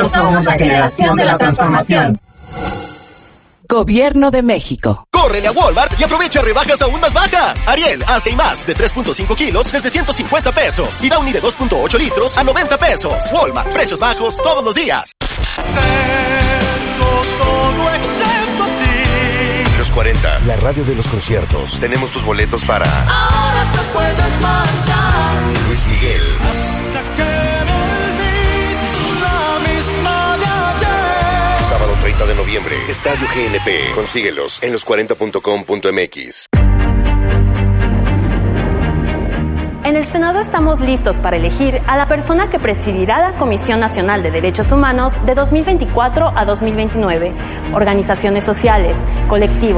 somos la generación de la transformación. Gobierno de México. ¡Córrele a Walmart y aprovecha rebajas aún más bajas! Ariel, hace y más de 3.5 kilos desde 150 pesos. Y Downy de 2.8 litros a 90 pesos. Walmart, precios bajos todos los días. Tengo todo excepto a ti. Los 40, la radio de los conciertos. Tenemos tus boletos para Ahora te puedes marchar. Luis Miguel. Hasta que me olvides la misma de ayer. Sábado 30 de noviembre. Estadio GNP. Consíguelos en los40.com.mx. En el Senado estamos listos para elegir a la persona que presidirá la Comisión Nacional de Derechos Humanos de 2024 a 2029. Organizaciones sociales, colectivos,